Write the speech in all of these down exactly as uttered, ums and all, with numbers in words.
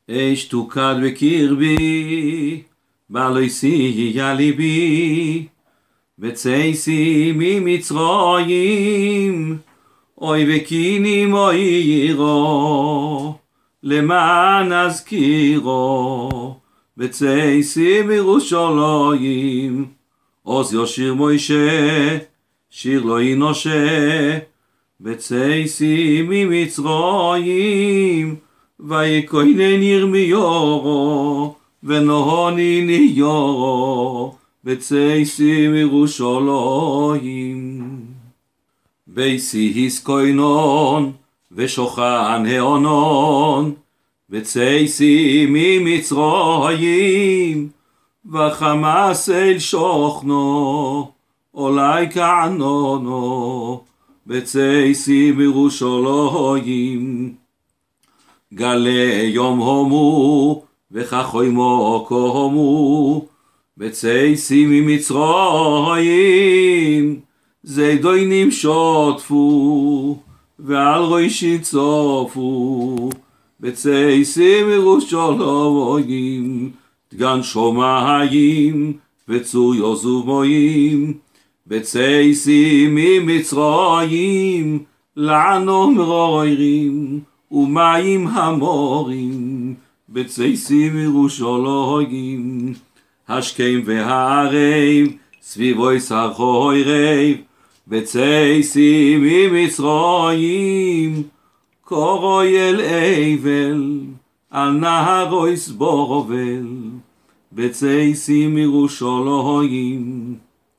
אש תוקד בקרבי, בלויסי ליבי, בצייסי ממצרים, אוי וקיני מוירו, למען אזכירו, בצייסי בירושלים, עוז יושיר מוישה, שיר לא ינושה, בצייסי ממצרים, ויקוינן ירמיהו, ונהוני ניורו, בצייסי מירושלים. בייסי הסקוינון, ושוכן העונון, בצייסי ממצרים, וחמס אל שוכנו, אולי כענונו, בצייסי מירושלים. גלי יום הומו, וכחוימו כהומו, בצייסי ממצרים, זידוינים שוטפו, ועל ראשי צופו, בצייסי מירושלים, דגן שומעים, וצור יוזוב מוים, בצייסי ממצרים, לענו מרוירים, ומים המורים, בצייסי מירושלים. השכם והערב, סביבוי סרחוי רב, בצייסי ממצרים, קורוי אל אבל, על נהר יסבורובל, בצייסי מירושלים.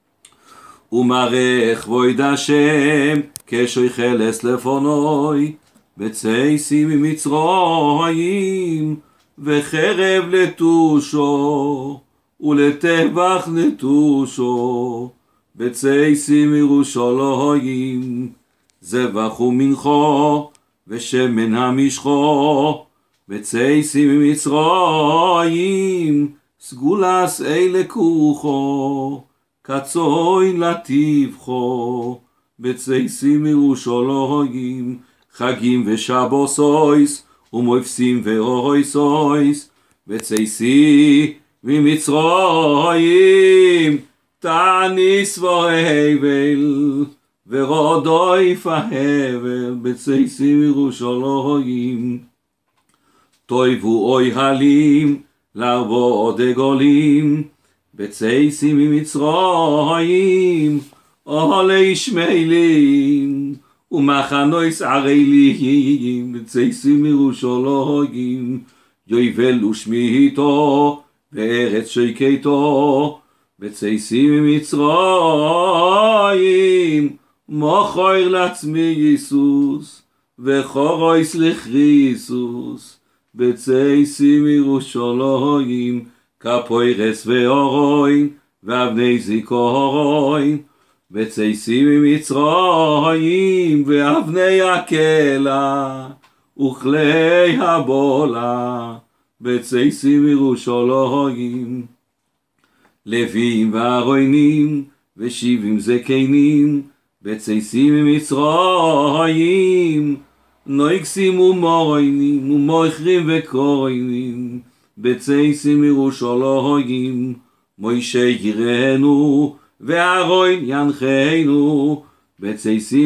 ומערך בויד השם, כשוי חלס לפונוי, בצייסי ממצרים, וחרב לתושו, ולטבח נטושו, בצייסי מירושלים. זבח ומנחו, ושמן המשחו, בצייסי ממצרים, סגולס אלה כוחו, קצוין לטיבחו, בצייסי מירושלים. חגים ושבוסויס, ומויפסים ואויסויס, בצייסי ממצרים, תעניס והבל, ורודויף ההבל, בצייסי מירושלים. תויבו אוי הלים, להרבו דגולים, בצייסי ממצרים, אוהלי ישמעאלים, ומחנויס ערלים, בצייסי מירושלים. יובל ושמיתו, וארץ שיקתו, בצייסי ממצרים, מוכר לעצמי ייסוס, וחורויס לכריסוס, בצייסי מירושלים. כפוירס ואורוין, ואבני זיכרוין, בצייסי ממצרים, ואבני הקלע, וכלי הבולה, בצייסי מירושלים. לווים וארוינים, ושיבים זקנים, בצייסי ממצרים, נויקסים ומוינים, ומויכרים וקוריינים, בצייסי מירושלים. מוישה יראנו, וארוין ינחנו, בצייסי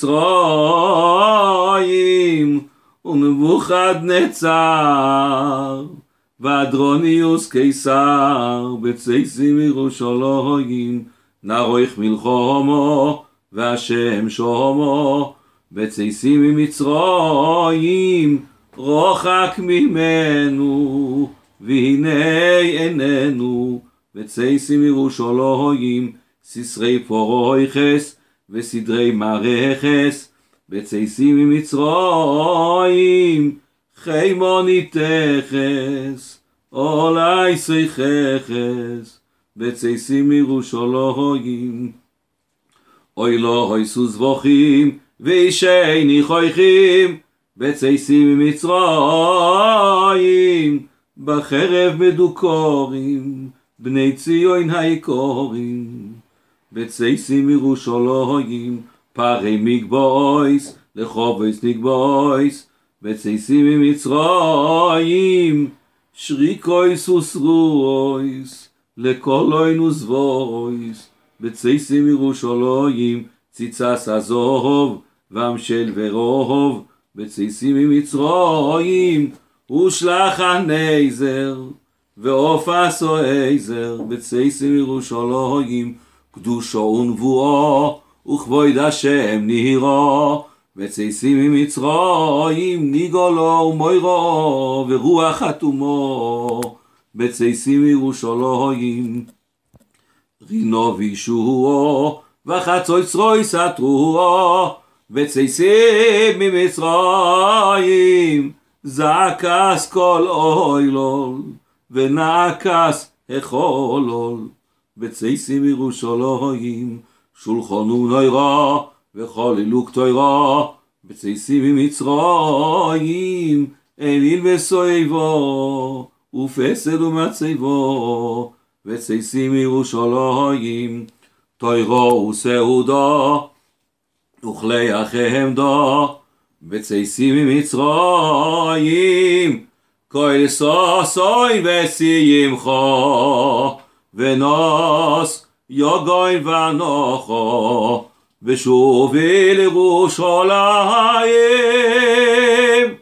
ממצרים, ונבוכדנצר, ואדרוניוס קיסר, בצייסי מירושלים. נערוך מלחמו, והשם שומו, בצייסי ממצרים, רוחק ממנו, והנה איננו, בצייסי מירושלים. סיסרי פורויכס, וסדרי מרחס, בצייסי ממצרים, חיימוני תכס, אולי שיחכס, בצייסי מירושלים. אוי לא הוי סוזבוכים, ואישי ניחויכים, בצייסי ממצרים, בחרב מדוקורים, בני ציון היקורים, בצייסי מירושלים. פרי מגבויס, לחובס נגבויס, וצייסים ממצרים, שריקויס וסרויס, לקולוין וזבויס, וצייסים ירושלים, ציצס הזוב, ומשל ורוב, וצייסים ממצרים, ושלח הנזר, ואופס או עזר, וצייסים ירושלים, קדושו ונבואו, וכבוד השם נהירו, וצייסים ממצרים, ניגולו ומוירו, ורוח חתומו, וצייסים ירושלים, רינו וישועו, וחצוי צרוי סתרו, וצייסים ממצרים, זעקס כל אוילול, ונעקס החולול, וצייסים ירושלים, שולחנו נוירה, וחוללו כתוירה, וצייסים ממצרים, אליל וסויבו, ופסד ומצבו, וצייסים ירושלים, תוירו וסעודה, וכלי החמדה, וצייסים ממצרים, כל ששוי ושמחו, ונוס יוגוין ונוחו, ושובי לירושלים.